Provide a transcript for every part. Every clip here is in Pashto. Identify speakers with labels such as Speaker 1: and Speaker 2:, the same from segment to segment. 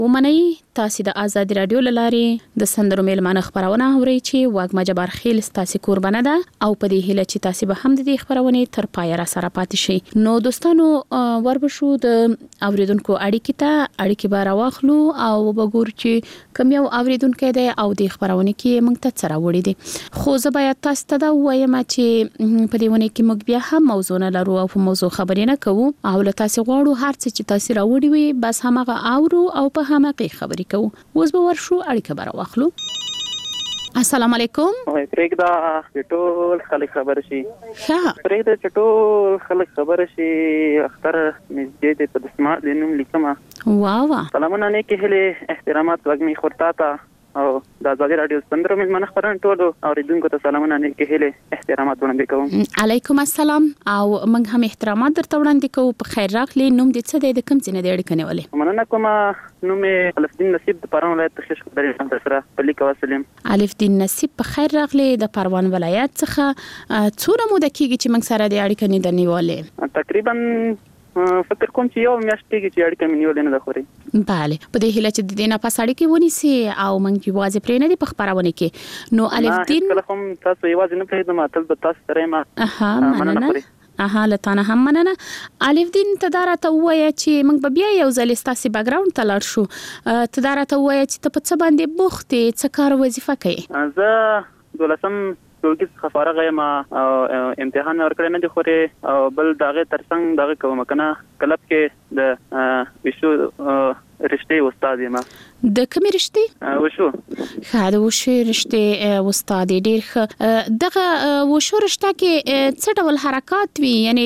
Speaker 1: ومنئ تاسو د آزادي رادیو لارې د سندرو میلمانه خبرونه اورئ چې واګما جبار خیل تاسو قربانه ده او په دې هیله چې تاسو به هم د دې خبرونه تر پای را سره پاتې شئ. نو دوستانو وربشو د اوریدونکو اړیکې به راواخلو او وګورو چې کوم یو اوریدونکو دی او د خبرونه کې موږ ته سره وړي دي. خو زه باید تاسو ته دا وایم چې په دې ونه کې موږ بیا هم موضوع نه لرو او په موضوع خبرې نه کوو او له تاسو غواړو هر څه چې تاسو راوړي وي بس همغه اورو او په همغه خبرې کوو. اوس به ورشو اړیکه به راواخلو. السلام علیکم.
Speaker 2: پرېږده ټول خلک خبر شي.
Speaker 1: ښه
Speaker 2: پرېږده ټول خلک خبر شي. اختر نږدې دی په دسمات د نوم لیکمه.
Speaker 1: واه
Speaker 2: سلامونه نیکې هیلې احترامات وګمې خورتا ته او د آزادي رادیو سندرو میلمانه خبرونه ټول اوریدونکو ته سلامونه نیکې هیلې احترامات وړاندې کوم.
Speaker 1: علیکم السلام او موږ هم احترامات درته وړاندې کوو. په خیر راغلی. نوم دې څه دی؟ د کوم ځای نه دی اړیکه نیولې؟
Speaker 2: مننه کوم. نوم یې الف دین نصیب د پروان ولایت تخیش خبرې سره په لیک وسلم.
Speaker 1: الف دین نصیب په خیر راغلی د پروان ولایت څخه. څومره موده کېږي چې موږ سره د اړیکه نه نیولې؟
Speaker 2: تقریبا فکر کوم چې یو میاشت کېږي چې اړیکه مې نیولې نه ده خوري.
Speaker 1: بله په دې هیله چې د دې نه پس اړیکه ونیسي او موږ یوازې پرې نه دي په خبرونه کې. نو الف دین
Speaker 2: کله هم تاسو یوازې نه پرېږدم تل به تاسو سره ما
Speaker 1: مننه لتانه هم مننه. الف دین تدارا ته وایي چې موږ به بیا یو ځل ستاسو بیک گراوند ته لاړ شو. تدارا ته وایي چې ته په څه باندې بوخت یې، څه کار وظیفه کوي؟
Speaker 2: زه دولسم ټولګي څخه فارغ یم او امتحان ورکړی نه دی خوري او بل دغه ترڅنګ دغه کوم کنه کلب کې د وشو رشتې استاد یم.
Speaker 1: د کومې رشتې؟
Speaker 2: وشو.
Speaker 1: ښه د وشو رشتې استاد ډیر ښه. دغه وشو رشته کې څه ډول حرکات وي؟ یعنی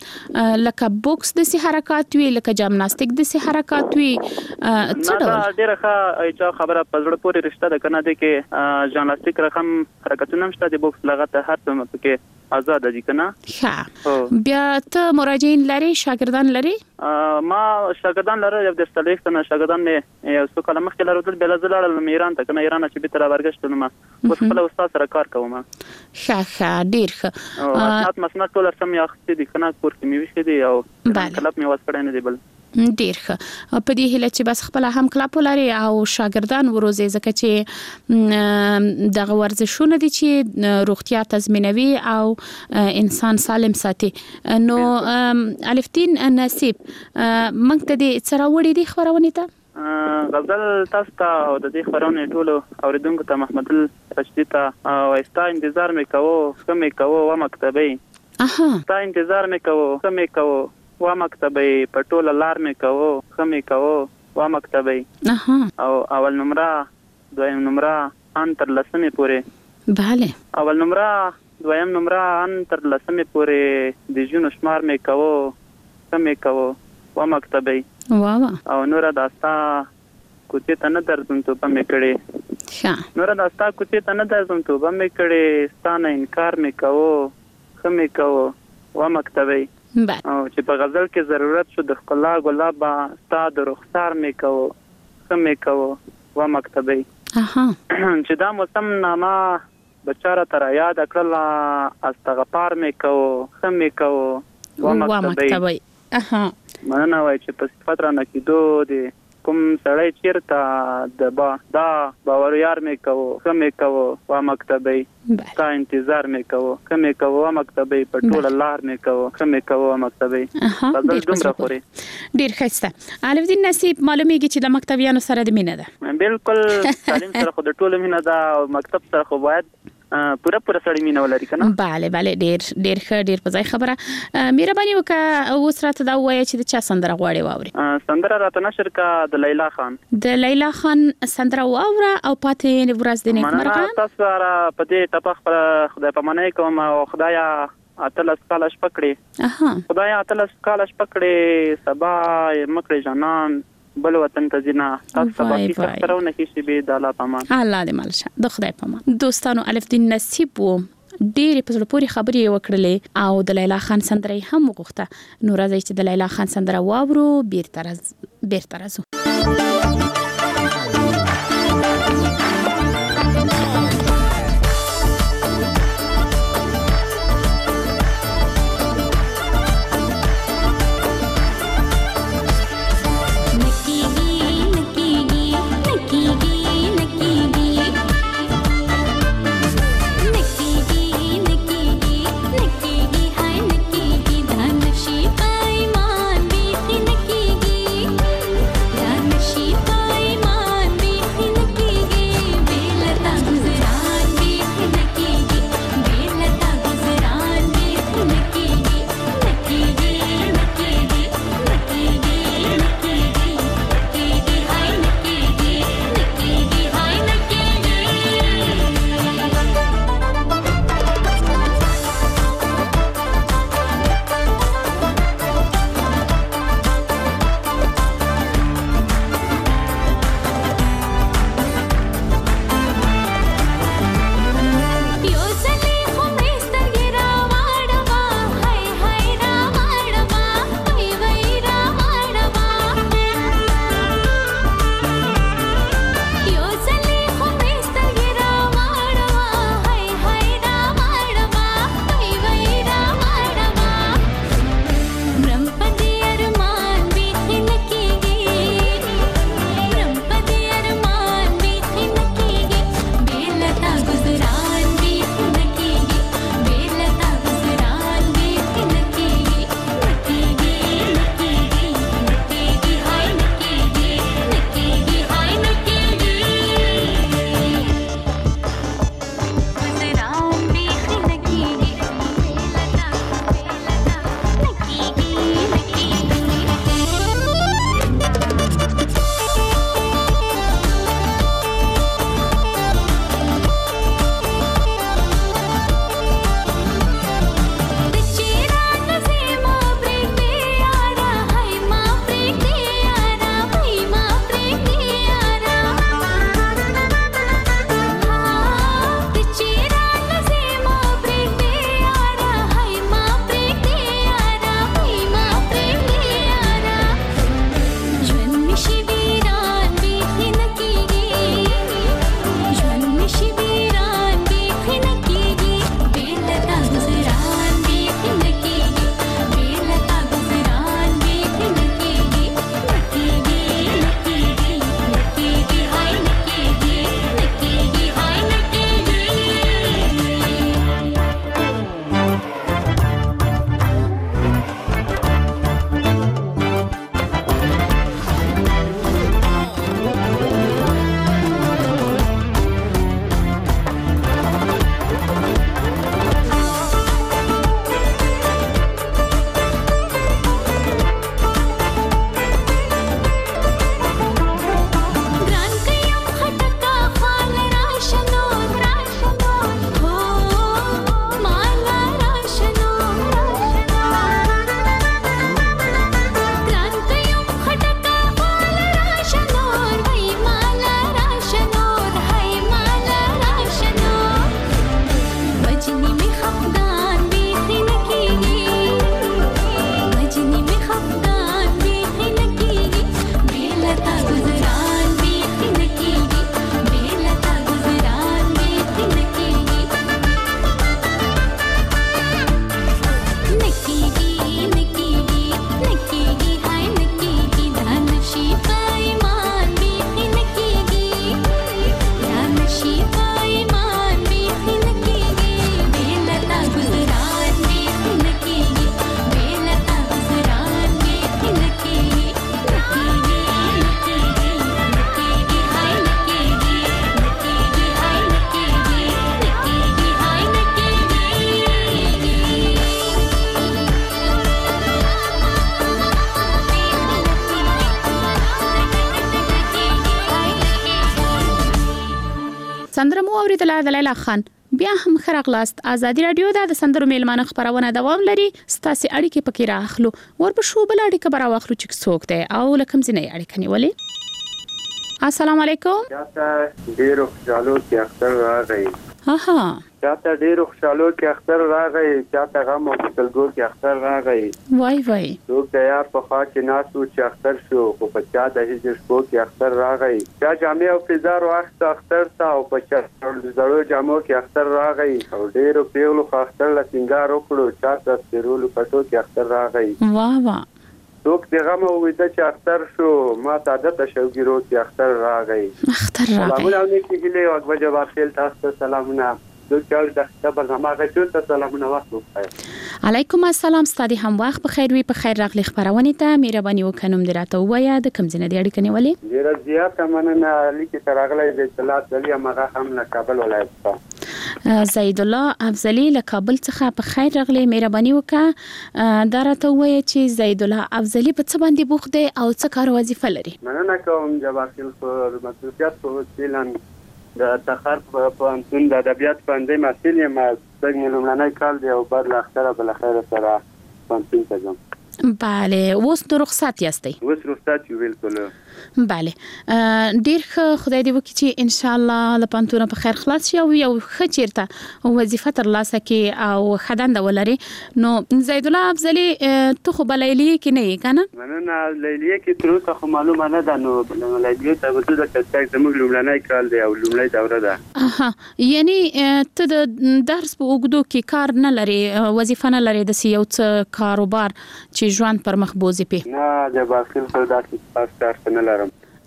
Speaker 1: لکه بوکس د سي حرکات وي، لکه جمناستیک د سي حرکات وي، څه ډول؟
Speaker 2: ډیر ښه ایچا خبره په زړه پورې رشته ده کنه. د کې جمناستیک رقم حرکتونه مشته، د بوکس لغت هر څه مکه آزاد دي کنه.
Speaker 1: ښه بیا ته مراجعین لري، شاګردان لري؟
Speaker 2: ما شاګردان لري. د استلیک نه شاګردان نه یو څو کله مخکې لرودل بل زلال ایران ته کنه. ایران چې به تر ورګشتونه ما اوس خپل استاد سره کار کوم.
Speaker 1: ښه ډیر ښه.
Speaker 2: او اسناد مسناد ټول سم یو خسته دي کنه. کور کې مې وښه دي او کلب مې واسپړې نه دی بل.
Speaker 1: ډیر ښه. په دې هیله چې بس خپل هم کلب ولري او شاګردان وروزي، ځکه چې دغه ورزشونه دي چې روغتیا تضمینوي او انسان سالم ساتي. نو الف دین نصیب موږ ته دې سره وړي دي خبرونه ته
Speaker 2: غزل تاسو ته او د دې خبرونه ټولو اوریدونکو ته محمد رشدي ته او استا انتظار مې کوو کومې کوو و مکتبي. استا انتظار مې کوو کومې کوو و مکتبي په ټوله لار مې کوو کومې کوو و مکتبي. او اول نمره دویم نمره ان تر لسمې پورې.
Speaker 1: bale.
Speaker 2: اول نمره دویم نمره ان تر لسمې پورې د جون شمار مې کوو کومې کوو و مکتبي. او نور داستا کوڅه ته نه درځم ته په مې کړې. نور داستا کوڅه ته نه درځم ته په مې کړې. ستانه انکار مې کوو کومې کوو و مکتبي. او چې په غزل کې ضرورت شو د خلا ګلابا ستا د رخسار مې کوو کومې کوو و مکتبي. چې دا موسم نامه بچاره تر یاد کړل استغفار مې کوو کومې کوو و مکتبي. مننه وای چې په صفات را نکیدو دي کوم سړی چیرته د دا باور یار مې کوو کومې کوو و مکتبي. تا انتظار مې کوو کومې کوو و مکتبي په ټوله لار مې کوو کومې کوو و مکتبي. بدل دومره خوري.
Speaker 1: ډیر ښه. الف دین نصیب معلومیږي چې د مکتبیانو سره د مینه ده.
Speaker 2: بالکل تعلیم سره خو د ټولو مینه ده او مکتب سره خو باید پورا سړی مینه ولري کنه.
Speaker 1: bale ډیر ښه ډیر په ځای خبره. مهرباني وکړه اوس راته دا وایي چې د چا سندره غواړي واوري؟
Speaker 2: سندره راته نشر کا د لیلا خان.
Speaker 1: د لیلا خان سندره واوره او پاتې ورځ د نیکمرغه.
Speaker 2: تاسو را په دې ټپخ پر خدای پامانه کوم او خدایا اتلس کالش پکړي. خدایا اتلس کالش پکړي سبا مکړي جانان بل وطن ته زینا. تاسو سبا کې سرونه کې شي به د الله پامان.
Speaker 1: الله دې مالشه د خدای پامان. دوستانو الف دین نصیب وو ډېر په زړه پورې خبرې وکړلې او د لیلا خان سندره هم وغوښته. نو راځي چې د لیلا خان سندره واورو بیرته راځو. سندره مو اوریدله د لیلا خان. بیا هم خراغلاست. ازادي رادیو د سندرو میلمانه خبرونه دوام لري. ستاسو اړیکې پکې راخلو. ورپښو بل اړیکه برا واخلو چې څوک دی او لکم ځنې اړیکه نیولې. السلام علیکم.
Speaker 3: چاته ډیرو خوشالو کې اختر راغی. چاته ډیرو خوشالو کې اختر راغی، چاته غم او سلګو کې اختر راغی.
Speaker 1: وای
Speaker 3: څوک د یار په خوا کې ناسو چې اختر شو، خو په چا د هجر شپو کې اختر راغی. چا جامې او فزار واخت اختر تا او په چا زړو جامو کې اختر راغی. او ډیرو پیولو خو اختر لا سنگار وکړو، چاته سرولو پټو کې اختر راغی.
Speaker 1: واه
Speaker 3: څوک د غم او وېده چې اختر شو، ما ته عادت شوګیرو کې اختر راغی. سلامونه علیکم ګلې او اکبر جواب خیل تاسو سلامونه. دوی د خبر زما غوښتل ته سلامونه وکړم.
Speaker 1: علیکم السلام. ستاسو هم وخت بخیر وي. په خیر راغلی خبرونه ته مهرباني وکړم دراته وایا د کم ځنه د اړیکې نیولې.
Speaker 3: ډیر زیات مننه لیکي تر راغلی د اطلاعات لري مغه هم له کابل ولایت څخه.
Speaker 1: زید الله افضلی له کابل څخه په خیر راغلی. مهرباني وکړه دراته وایا چې زید الله افضلی په څه باندې بوخ دی او څه کار وظیفه لري.
Speaker 3: مننه کوم جواب خیل خو مسؤلیت په وسیلن د تخار په انتون د ادبیات باندې مسئول یم. څنګه لومړنی کال دی او بعد لاختره بل خیر سره پانتون ته ځم.
Speaker 1: بله اوس نو رخصت یاستئ؟
Speaker 3: اوس رخصت یو بالکل.
Speaker 1: بله ډیر خدای دې وکړي چې ان شاء الله له پانتون په خیر خلاص شي او یو ښه چیرته وظیفه تر لاسه کې او خداند ولري. نو زید الله افضلی ته خو بلایلی کې نه یې کنه؟
Speaker 3: مننه لیلیه کې تر اوسه خو معلومه نه ده. نو لیلیه ته وځو د چې زموږ لومړنی کال دی او لومړنی دوره ده.
Speaker 1: یعنی ته د درس په اوږدو کې کار نه لري، وظیفه نه لري د یو څه کاروبار چې ژوند پر مخ بوزي په؟
Speaker 3: نه د باخیل سره داسې خاص کار نه لرم.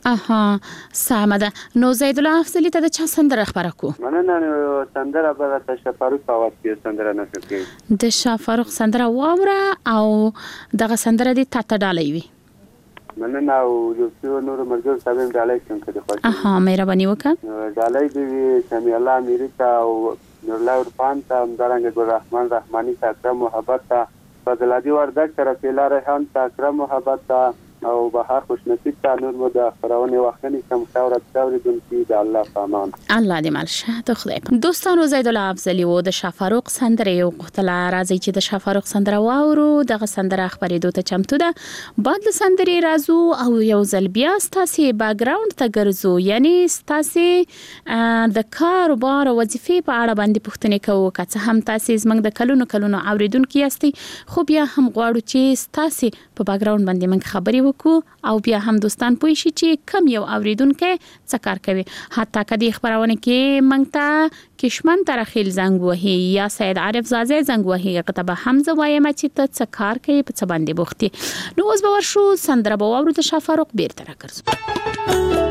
Speaker 1: سمه ده. نو زید الله افضلی ته د چا سندره خبره کو؟
Speaker 3: مننه سندره به د شفاروق اواز کې سندره نشم کوي.
Speaker 1: د شفاروق سندره واوره او دغه سندره دې تاته ډالۍ وي.
Speaker 3: مننه او یو څو نور مرګ صاحب ډالۍ کوم کړي
Speaker 1: خوښ. مهرباني وکړه.
Speaker 3: ډالۍ دې سمي الله امریکا او نورلا ورپان ته همدارنګه ګل رحمان رحمانی ته اکرم محبت ته فضلادي وردک سره پیلا ریحان ته اکرم محبت ته او بهار خوش نصیب ته نور مو د خبرونه وختنی کم خبرت دونکي د الله پامان.
Speaker 1: الله دې مال شه ته خدای. دوستانو زید الله افضلی و د شفاروق سندره یو غوښتله راځي چې د شفاروق سندره واورو. دغه سندره خبرېدو ته چمتو ده. بعد له سندرې رازو او یو ځل بیا ستاسو بیکګراوند ته ګرځو، یعنی ستاسو د کاروبار او وظیفې په اړه باندې پوښتنې کوو. که څه هم تاسو زمنګ د کلونو اوریدونکو یاستئ، خو بیا هم غواړو چې ستاسو په بیکګراوند باندې موږ خبرې او بیا هم دوستان پوه شي چې کم یو اوریدونکو څه کار کوي. حتی کدی خبرونه کې منګتا کشمن ترخیل زنګ وهي یا سید عارف زازه زنګ وهي کتابه حمزه وایم چې ته څه کار کوي په څه باندې بوختي. نو اوس به ورشو سندره به واورو د شفاروق بیرته راکړو.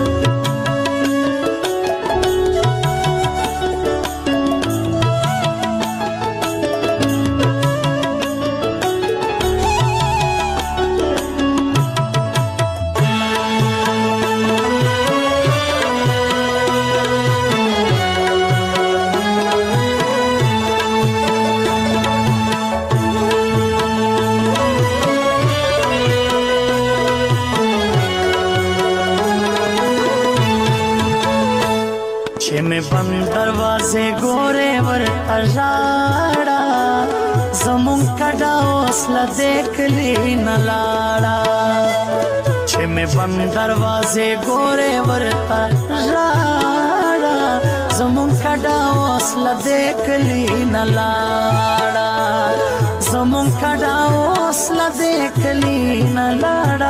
Speaker 4: बंद दरवाजे गोरे वर अजाड़ा ज़मुन कड़ा ओसला देख ली न लाड़ा छे में बंद दरवाजे गोरे वर अजाड़ा ज़मुन कड़ा ओसला देख ली न लाड़ा ज़मुन कड़ा ओसला देख ली न लाड़ा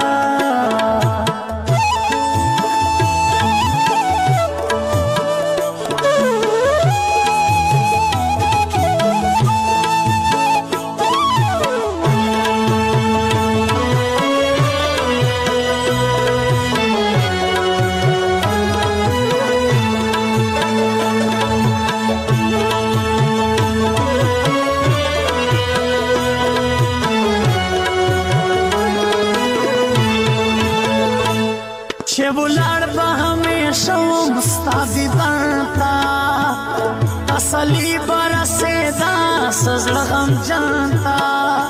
Speaker 4: असली बरसे दास लगम जानता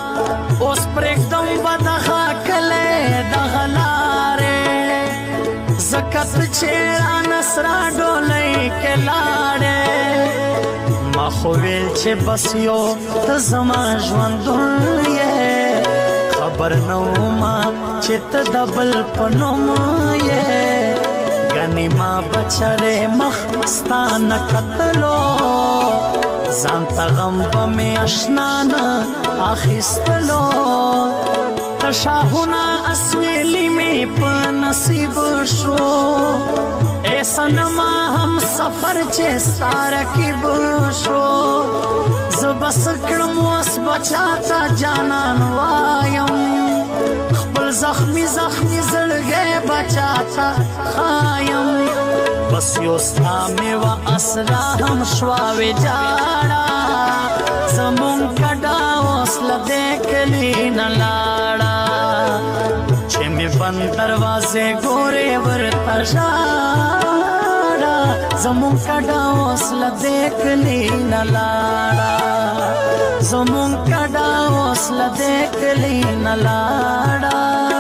Speaker 4: उस पर एकदम बदखा कले दगलारे زکات چیرا نصرا ډولۍ کې لاړې ما خو ویل چې بس یو ته زما ژوندون یې خبر نو ما چې ته د بل په نوم یې ګنې ما بچره مخ ستانه کتلو ځان ته غم به مې اشنا نه اخیستلو تشاهونه اسویلی مې په نصیب شو اے سنما هم سفر چې ستا رکیب شو زه بس کړم اوس بچا ته جانان وایم خپل زخمی زړګی بچا ته خایم بس یو ستا مې و اسرا هم شواوې جاړه زمون کډا اوس لدې کلی نه لاړه چې مې بند دروازې ګورې ورته ژاړه زمون کډا اوس لدې کلی نه لاړه زمون کډا اوس لدې کلی نه لاړه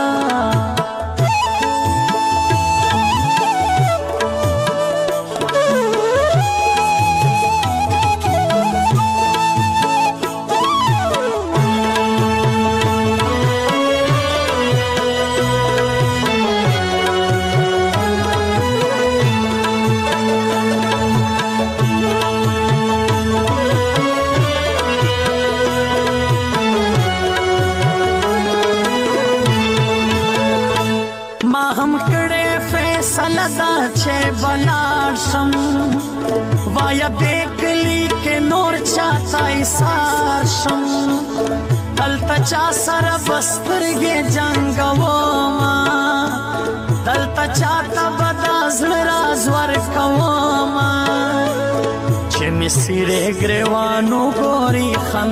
Speaker 4: لدا چې بلار شم وایا بیکلی کې نور چاته ایثار شم دلته چا سره بسترګې جنګوما دلته چاته بدا زړه راز ورکوما چې مې سیرې ګریوانو ګوري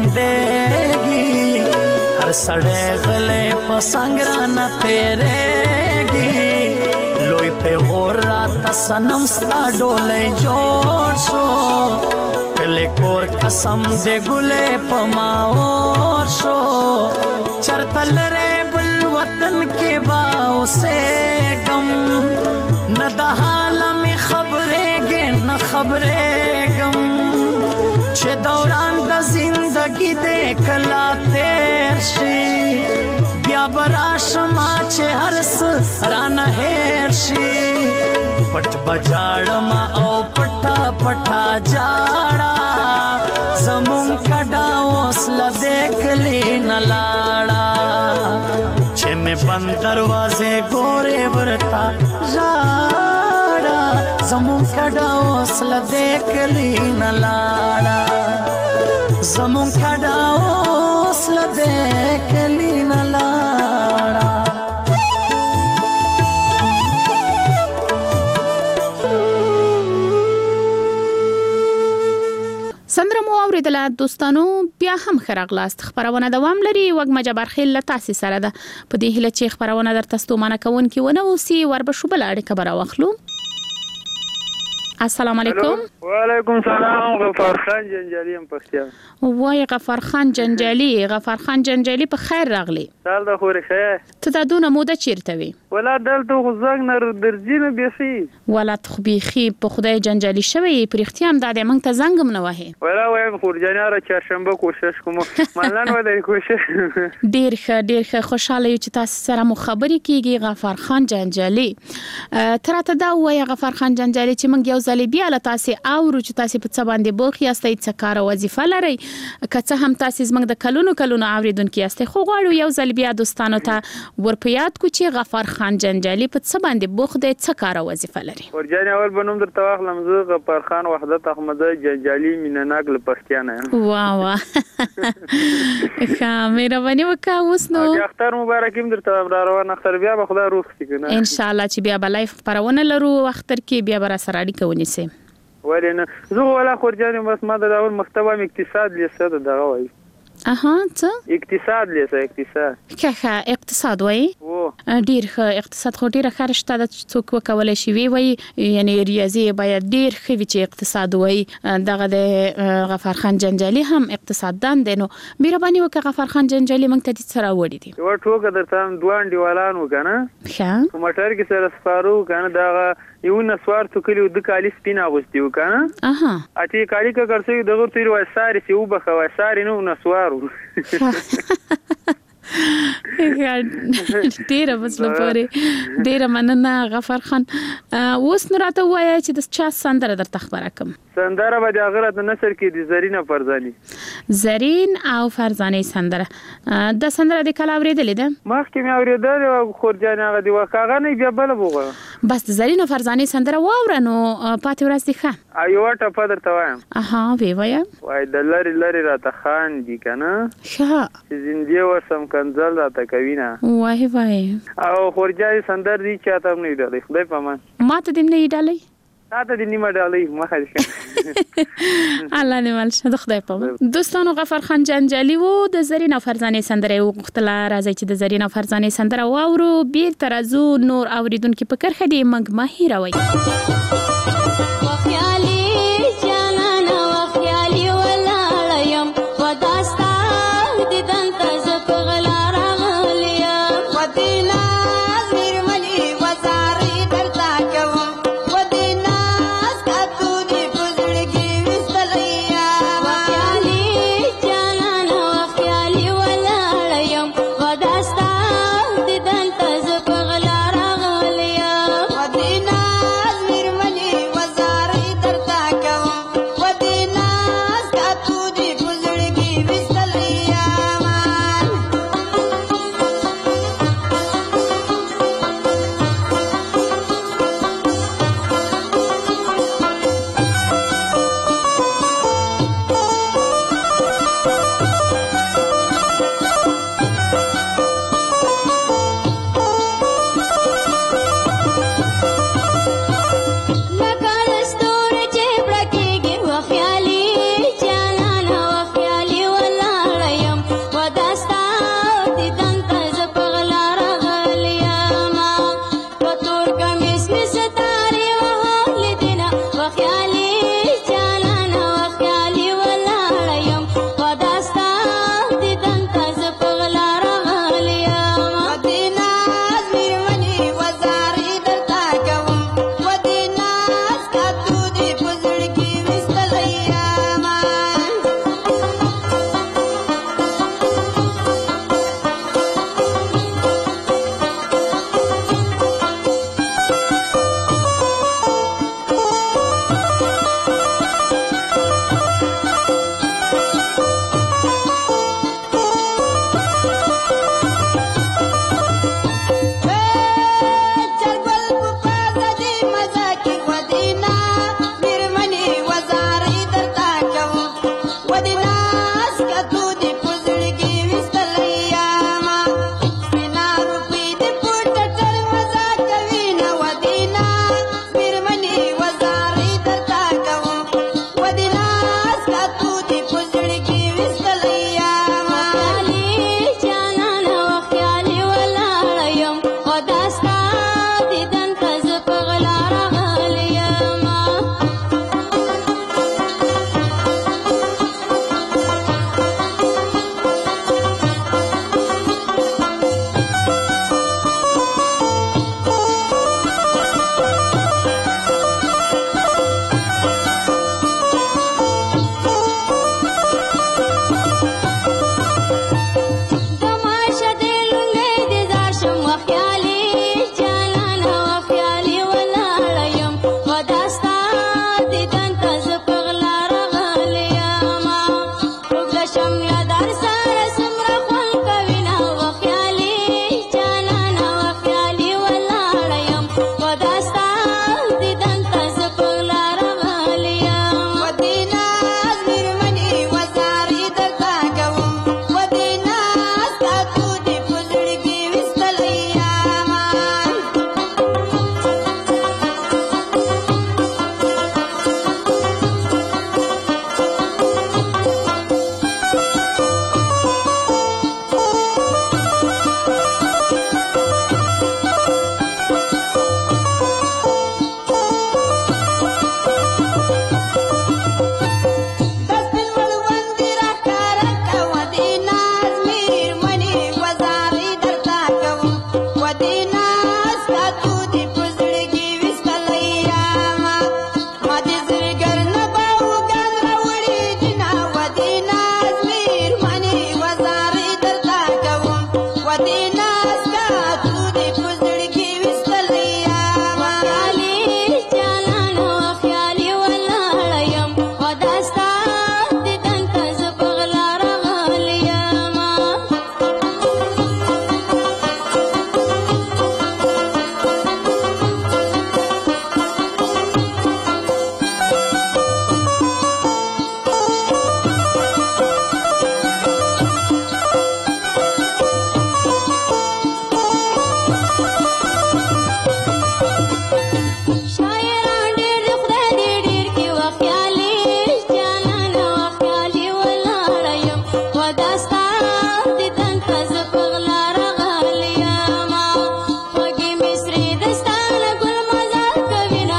Speaker 4: خندېږي هر سړی غلی په څنګ رانه تېرېږي لوی پیغور راته صنم ستا ډولۍ جوړ شو کلی کور قسم دې ګلې په ما اور شو چرته لرې بل وطن کې به اوسېږم نه د حاله مې خبرېږې نه خبرېږم چې دوران د زندګي دې کله تېر شي بیا براشما چې هر څه رانه هېر شي پټ بجاړما او پټا پټا جاړه زمون کډا اوس لدې کلی نه لاړه چې مې بند دروازې ګورې ورته ژاړه زمون کډا اوس لدې کلی نه لاړه زمون کډا اوس لدې کلی نه لاړه
Speaker 1: سندره مو اوریدله دوستانو بیا هم خراغلاست خبرونه دوام لري وګ مجبر خیل له تاسو سره ده په دې هله چې خبرونه درته ستومانه کوون کې ونه اوسي وربشو بل اړیکه برا واخلو السلام علیکم
Speaker 2: وعلیکم السلام غفار خان جنجالی هم پښتیا
Speaker 1: وای غفار خان جنجالی په خیر راغلی
Speaker 2: سال د خوري خیر
Speaker 1: ته دا دونه موده چیرته وي
Speaker 2: ولا دلته خو زنګ نه درځینه بیخي
Speaker 1: ولا تخبيخي په خدای جنجالی شوی پر اختیام د دې مونږ ته زنګم نه وهي
Speaker 2: ولا وایم خورجاناره چهارشنبه کوشش کوم ملان ودی کوشش
Speaker 1: ډیر ښه خوشاله یو چې تاسو سره مو خبرې کیږي غفار خان جنجالی تراته دا وای غفار خان جنجالی چې مونږ یو ځلې بیا له تاسو اورو چې تاسو په څه باندې بوخ یاستئ څه کار وظیفه لري که هم تاسو زمنګ د کلونو اوریدونکو یاستئ خو غواړو یو ځل بیا دوستانو ته ورپیاد کو چې غفار خان جنجالی په څه باندې بوخ دی څه کار وظیفه لري
Speaker 2: ورجاني اول بنوم درته واخلم زه غفار خان وحدت احمد جنجالی مینناک له پښتانه
Speaker 1: واه ښه مهرباني وکړه اوس نو
Speaker 2: اختر مبارکیم درته روان اختر بیا به خدای روغ شي کنه
Speaker 1: ان شاء الله چې بیا به لایف پرونه لرو اختر کې بیا به سره اړیکه ونیسي
Speaker 2: ولنه زه ولا خورجاني بس ما د اول مکتبه اقتصاد لیسه دغه وای
Speaker 1: څه
Speaker 2: اقتصاد لیسه اقتصاد
Speaker 1: که اقتصاد وای ډیر ښه اقتصاد خو ډیره خرشته د څوک وکولای شي وي یعنی ریاضي باید ډیر ښه وي چې اقتصاد وای دغه د غفار خان جنجالي هم اقتصاددان دی نو مهرباني وکړه غفار خان جنجالي موږ ته د سره وړي دي
Speaker 2: یو ټوکه درته دوه انډیوالان وکنه
Speaker 1: ښه
Speaker 2: موټر کې سره سپارو کنه دغه یو نسوار تو کلی د کالی سپینا غوستي وکنه اته کالی کا کرسي دغه تیر وای ساري سی وبخه وای ساري نو نسوارو ډیره مسله پورې ډیره مننه غفار خان اوس نو راته وایي چې د چا سندره درته خبره کوم سندره به د هغه د نثر کې د زرین فرزاني
Speaker 1: زرین او فرزاني سندره د سندره د کله اوریدلې ده
Speaker 2: مخکې مې اوریدل او خورجان هغه دی واقعا نه بیا بل بوغه
Speaker 1: بس د زرین او فرزاني سندره واوره نو پاتې ورځ دی ښه
Speaker 2: ایو ټپه درته وایم
Speaker 1: وی وایا
Speaker 2: وای د لری راته خان دي کنه
Speaker 1: ښه
Speaker 2: چې زندګي وسم کنزل راته کوي نه
Speaker 1: وای
Speaker 2: او خورجان سندر دي چاته نه دی خدای پامان
Speaker 1: ماته دې نه ډالۍ
Speaker 2: تاسو دې نیمه ډالۍ مخه دې
Speaker 1: الله دې مال شه خدای پامان دوستانو غفار خان جنجالي وو د زرین او فرزاني سندره وغوښتله راځي چې د زرین او فرزاني سندره واورو بیر ترازو نور اوریدونکو په کرخه دې منګ ما هیروي
Speaker 5: Mirman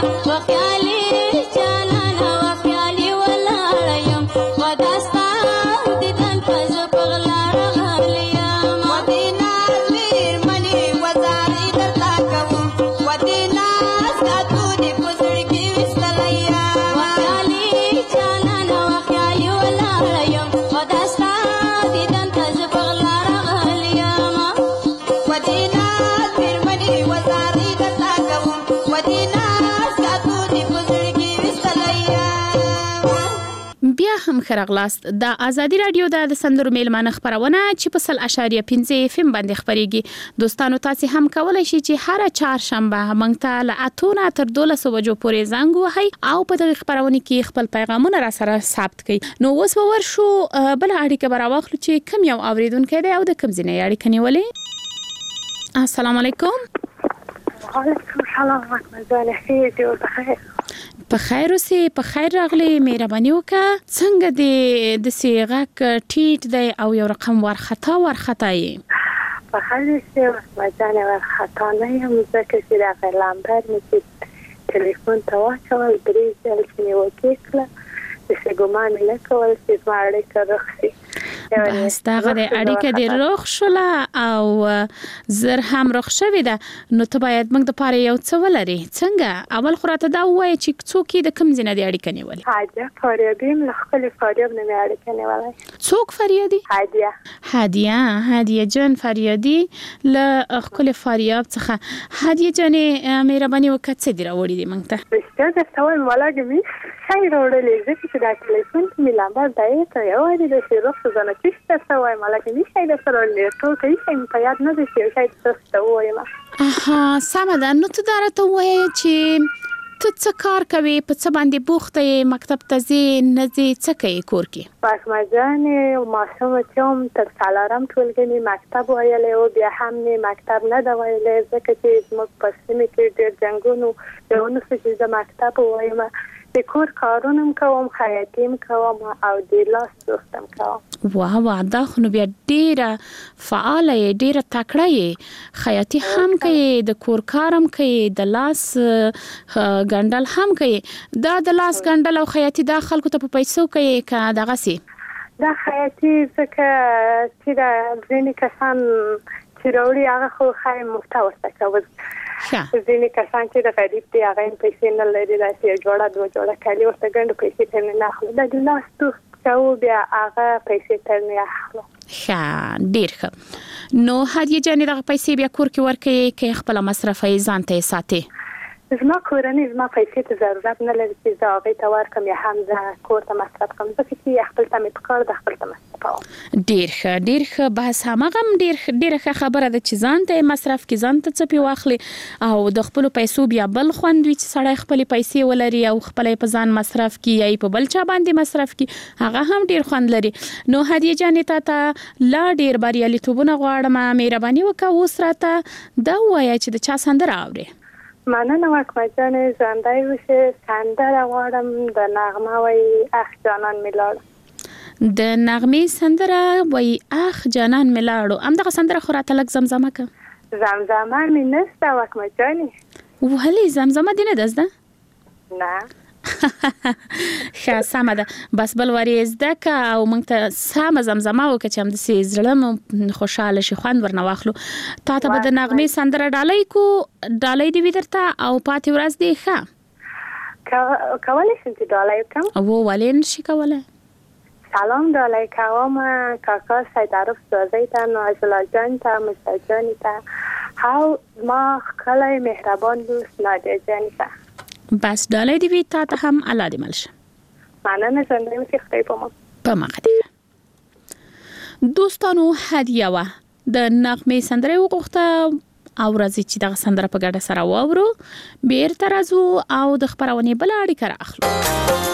Speaker 1: خرغلاست د ازادي رادیو د سندرو میلمانه خبرونه چې په 100.5 FM باندې خبريږي دوستانو تاسو هم کولای شئ چې هر چهارشنبه مونږ ته له 8 تر 12 بجو پورې زنګ وهي او په دغه خبرونه کې خپل پیغامونه را سره ثبت کړئ نو اوس ورشو بل اړیکه براوخلو چې کوم یو اوریدونکو دی او د کوم ځای اړیکه نیولې السلام علیکم
Speaker 5: وعلیکم السلام ورحمت الله
Speaker 1: په خیر اوسې په خیر راغلی مهرباني وکړه څنګه د سیغاک ټیټ دی او یو رقم ورخطا یې
Speaker 5: په خیر اوسې مزانه ورخطا نه یم ځکه چې دا غلامبر مې ټلیفون ته واچول درې ځل چې مې وکړه د ګمان نه کول چې ما اړیکه رخصي
Speaker 1: بس داغه د اړیکه د روغ شوله او زر هم روغ شوی ده نو ته باید موږ د پاره یو څه ولري څنګه اول خو راته دا وایي چې څوک د کوم ځای د اړیکه نیولې
Speaker 5: هادیه فاریابی له خپل فاریاب نه اړیکه نیولې
Speaker 1: څوک فریادي هادیه جان فریادي له خپل فاریاب څخه هادیه جان مهرباني وکړه څه دی راوړی دی موږ ته
Speaker 5: څه د ټول ملاګ می شای راوړلې چې دا ټلیفون می لامبر دای ته یو دی د شروع څخه چې څه وای ملاګ می شای د سره له ټول کې څنګه په یاد نه دي چې شای څه وایم
Speaker 1: اها سم ده نو ته درته وای چې ته څه کار کوي په څه باندې بوخته یې مکتب ته ځې نه ځې څه کوي کور کې
Speaker 5: پاک مجانه او ماشوم چې تر سالارم ټولګي مکتب وایلې او بیا هم مکتب نه دا وایلې ځکه چې موږ په سیمه کې ډېر جنگونو دونه چې د مکتب وایم د کور کارونم کوم خیاطیم کوم او د لاس دوستم کوم
Speaker 1: واه دا خو نو بیا ډیره فعاله ډیره تکړه یې خیاطي هم کوي د کور کارم کوي د لاس ګندل هم کوي دا د لاس ګندل او خیاطي د خلکو ته په پیسو کوي کا دغه سي
Speaker 5: دا خیاطي ځکه چې دا ځینې کسان چې راوړي هغه خو خای مفته ورته کوي ځینې کسان چې د غریب دی هغه پیسې نه لري راځي جوړه دوه جوړه کالي ورته ګڼ پیسې ته نه اخلي د لاس دوست کو بیا هغه پیسې ته نه اخلي
Speaker 1: ډیر ښه نو هدیه جانې دغه پیسې بیا کور کې ورکې کې خپل مصرف یې ځان ته ساتي
Speaker 5: زما کورنۍ زما پیسې ته ضرورت نه لري چې زه هغه ته ورکم یا هم زه کور ته مصرف کوم ځکه چې خپل ته مې پکار د خپل ته مصرف
Speaker 1: ډیر ښه بس هغه ډیر ښه خبره ده چې ځان ته مصرف کې ځان ته څه واخلي او د خپل پیسو بیا بل خوند وي چې سړی خپل پیسې ولري او خپل په ځان مصرف کی یا په بل چا باندې مصرف کی هغه هم ډیر خوند لري نو هدیه جانې ته لا ډیر بریالیتوبونه غواړم مهرباني وکړه اوس راته دا وایي چې د چا سندره اوري
Speaker 5: مننه وکمجان زندای وشه سندره غواړم د نغمه وای اخ جانان میلاړ
Speaker 1: د نغمه سندره وای اخ جانان میلاړو همدغه سندره خو راته لک زمزمه ک
Speaker 5: زمزمه مې نسته وکمجان
Speaker 1: وهلي زمزمه دې نه دزده
Speaker 5: نه
Speaker 1: سمه ده بس بل وری زده که او موږ ته سمه زمزمه وکړه چې هم د سي زړه خوشاله شي خوند ورنه واخلو تا ته به د نغمې سندره ډالۍ دی ودرته او پاتې ورځ دی ښه
Speaker 5: کولای شم چې ډالۍ وکړم
Speaker 1: او ولې نشي کولای
Speaker 5: سلام ډالۍ کوم کاکا سیدعرف سوزی ته نازلا جان ته مسجان ته او ما خلای مهربان دوست نادیه جان ته
Speaker 1: بس ډالۍ دی تا ته هم الله دې ملشه
Speaker 5: مننه زنده مې خدای
Speaker 1: په مقدمه دوستانو هدیه وا د نغمې سندره وغوښته او راځي چې دغه سندره په ګډه سره واورو بیرته راځو او د خبرونه بل اړیکه راخلو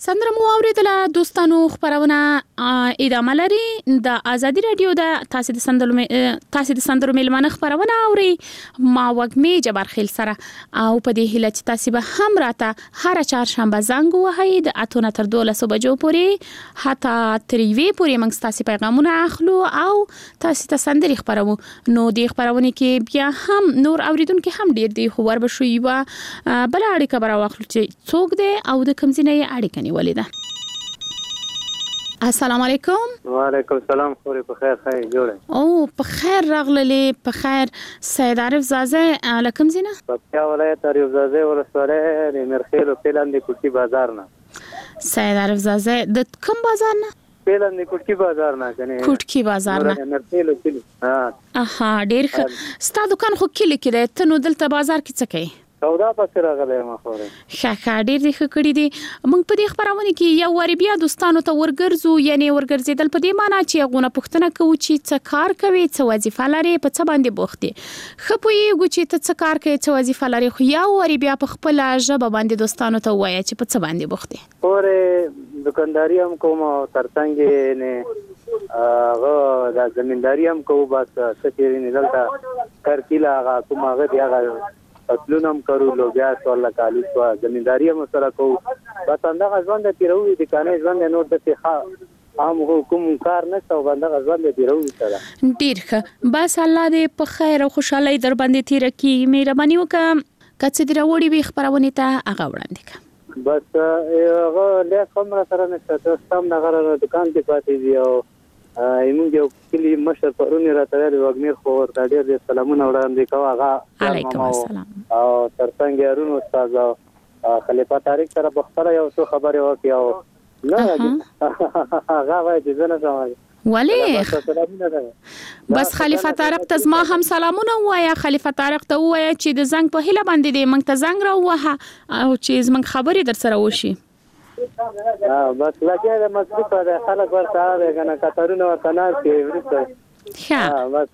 Speaker 1: سندره مو اوریدله دوستانو خبرونه ادامه لري د ازادي رادیو د تاسو د سندرو میلمانه خبرونه اوري ما وګمې جبار خیل سره او په دې هیله چې تاسو به هم راته هر چهارشنبه زنګ وهئ د 8 تر 12 بجو پورې حتی تر یوې پورې موږ تاسو پیغامونه اخلو او تاسو ته سندري خبرو. نو دې خبرونه کې بیا هم نور اوریدونکو هم ډیر دی خو ور بشوي وا بل اړیکه برا واخلو چې څوک دی او د کوم ځای اړیکه نیولې ده. السلام علیکم.
Speaker 3: وعلیکم السلام. خوري په خیر خیر جوړه
Speaker 1: او په خیر راغللې په خیر. سید عارف زازه لکم زینا
Speaker 3: په ولایت عارف زازه ولسوالۍ د مرخیل او پیلان د کوټي بازار نه.
Speaker 1: سید عارف زازه د کوم بازار نه؟
Speaker 3: پیلان د کوټي بازار نه کنه
Speaker 1: کوټي بازار نه
Speaker 3: مرخیل او پیل.
Speaker 1: اها ډیر ښه. ستا دکان خو کلی کې دی ته نو دلته بازار کې څه کوي؟
Speaker 3: سودا پسې راغلی ما خوره
Speaker 1: ښه ډیر دې ښه کړی دي. موږ په دې خبرونه کې یو وری بیا دوستانو ته ورګرځو یعنی ورګرځیدل په دې معنی چې غونه پښتنه کوي چې څه کار کوي څه وظیفه لري په څه باندې بوخت دي خپويږي چې ته څه کار کوي څه وظیفه لري خو یو وری بیا په خپل ژبه باندې دوستانو ته وایي چې په څه باندې بوخت دي.
Speaker 3: اوره دکانداری هم کوم ترڅنګ نه هغه د زمینداری هم کوم بس څه چې نه دلته کرکیلا هغه کوم هغه دی هغه اصلونم کرو لوبیا سوال کالی سو زمینداری هم سره کو بس اندغه ژوند تیروي د کانه ژوند نور د ښه عام حکوم کار نه څو باندې ژوند تیروي سره
Speaker 1: ډیر ښه. بس الله دې په خیر او خوشحالي در باندې تیر کی مهرباني وکړه کڅ دې راوړي به خبرونه ته هغه وړاندې کړه.
Speaker 3: بس هغه له کوم سره نشته سم دغه دکان کې پاتې دی او ایمون یو کلی مشر پرونی راته دی وګمیر خو ورته ډیر سلامونه وړاندې کوه هغه
Speaker 1: علیکم السلام
Speaker 3: او ترڅنګ یارونو استاد خلیفہ طارق سره بختره یو څه خبره وکي او نه هغه وایي چې زنه سمای
Speaker 1: ولی بس خلیفہ طارق ته ما هم سلامونه وایا. خلیفہ طارق ته وایا چې د زنګ په هله باندې دی موږ ته زنګ راوه او چې موږ خبرې در سره وشي.
Speaker 3: بس لکه د مصروف د خلک ورته راغنه کترونه ورته نه کیږي بس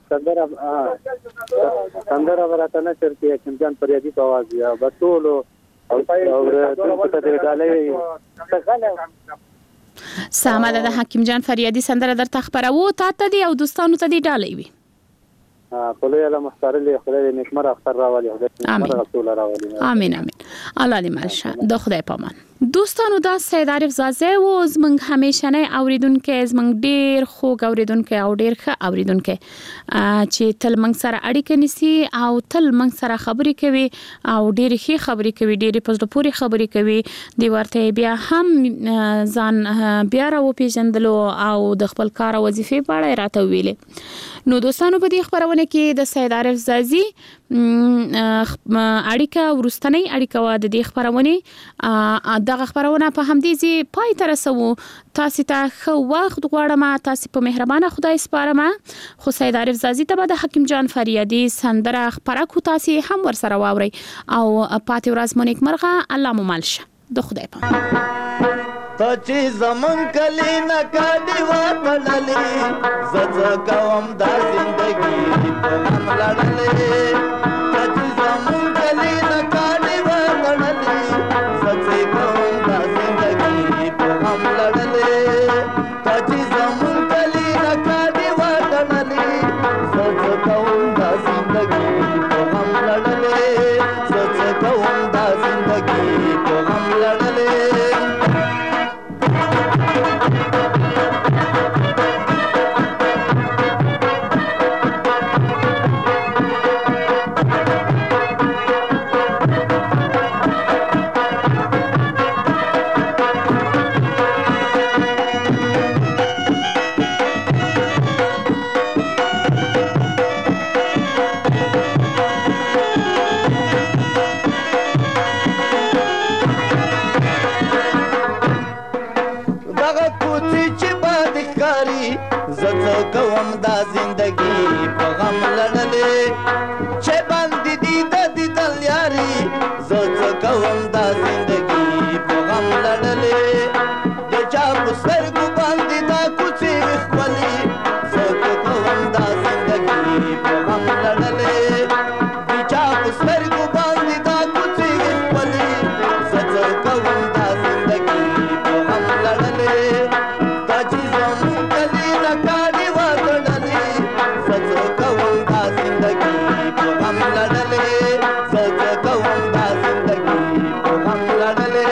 Speaker 3: څنګه ورته نه چرته کوم ځان پریادي په आवाज یا بتول او څه ته ډالې څنګه
Speaker 1: ساماده د حکیم جان فریادي سندره در تخبرو تا ته دی او دوستانو ته دی ډالې وي
Speaker 3: په لوی الله مختار له خدای دې نکمر اختر راولي
Speaker 1: امين
Speaker 3: رسول راولي
Speaker 1: امين امين الله دې مالشه د خدای پامان. دوستانو دا سید عارف زازه و زمنګ همیشنه اوریدونکو زمنګ ډیر خوږ اوریدونکو او ډیر ښه اوریدونکو چې تل منګ سره اړیکه نیسي او تل منګ سره خبرې کوي او ډیر ښه خبرې کوي ډیر په پوری خبرې کوي دی ورته بیا هم ځان بیا راو پیژندلو او د خپل کار او وظیفې په اړه راته ویلې. نو دوستانو په دې خبرونه کې د سید عارف زازي اړیکه ورستنی اړیکه و د دې خبرونه دغه خبرونه په همدې ځای پای ته رسو. تاسو ته خو وخت غواړم تاسو په مهربانه خدای سپارم. خو سید عارف زازي ته د حکیم جان فریادي سندره خبره کو تاسو هم ور سره واوري او پاتې ورځ مونږ مرغه الله مو مالشه د خدای په
Speaker 6: تچی زمن کلی نکاډی وټللی زړه کوم دا زندگی په هم لړلې تچی زمن کلی نکاډی وټللی زړه کوم دا زندگی په هم لړلې تچی زمن کلی نکاډی وټللی زړه کوم دا زندگی په هم لړلې زړه کوم دا زندگی په هم لړلې لړلې زه کوم دا زندگی په غم لړلې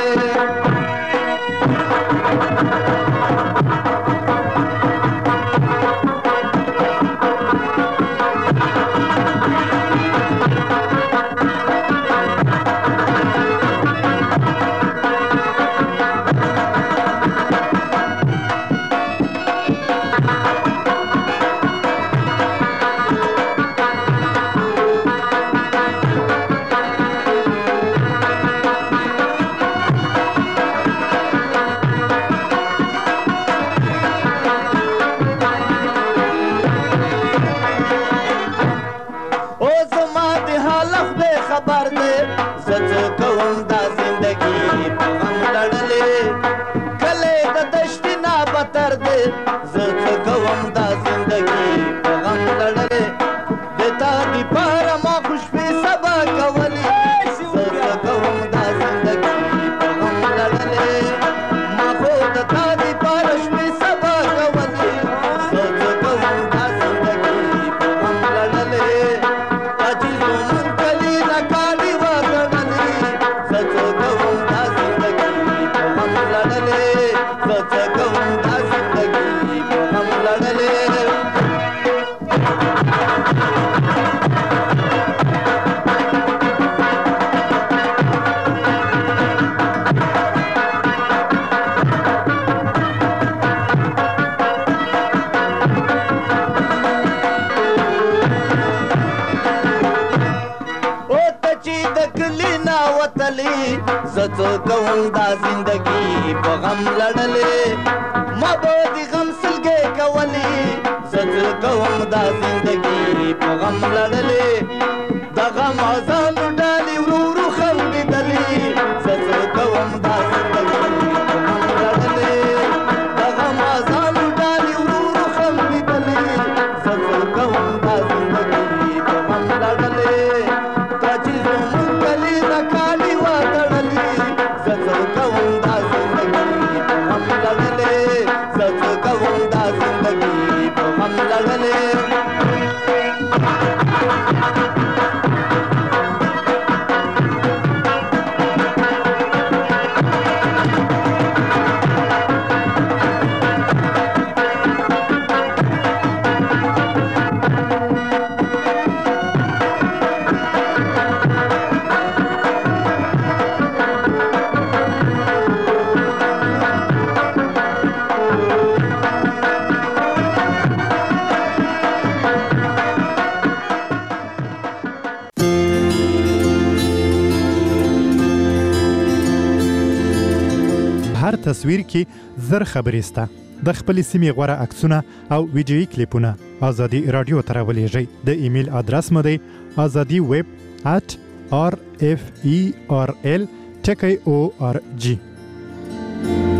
Speaker 6: خبر دې زه کوم دا زندگی په غم لړلې کله د دشتي نه بتر دې زه کوم دا زندگی په غم لړلې د تا دی پر ما خوش په سبا کولی زه کوم دا زندگی په غم لړلې ما خو د تا دی پر شپې سبا کولی زه کوم دا زندگی په غم لړلې زه کوم دا زندگی په غم لړلې ما به د غم سلګې کولی زه کوم دا زندگی په غم لړلې د غم ازان ډالې ورو ورو خندېدلې زه کوم دا زندگی په غم لړلې د غم ازان ډالې ورو ورو خندېدلې زه کوم دا زندگی په غم لړلې تا چې زموږ کلي نه کالي وتړلې زه کوم دا زندگی په غم لړلې زه کوم دا زندگی په غم لړلې
Speaker 7: هر تصویر کې زر خبرې سته د خپل سیمې غوره عکسونه او ویډیويي کلیپونه آزادي رادیو ته راولېږئ د ایمیل ادرس مو دی azadiweb@rferl.org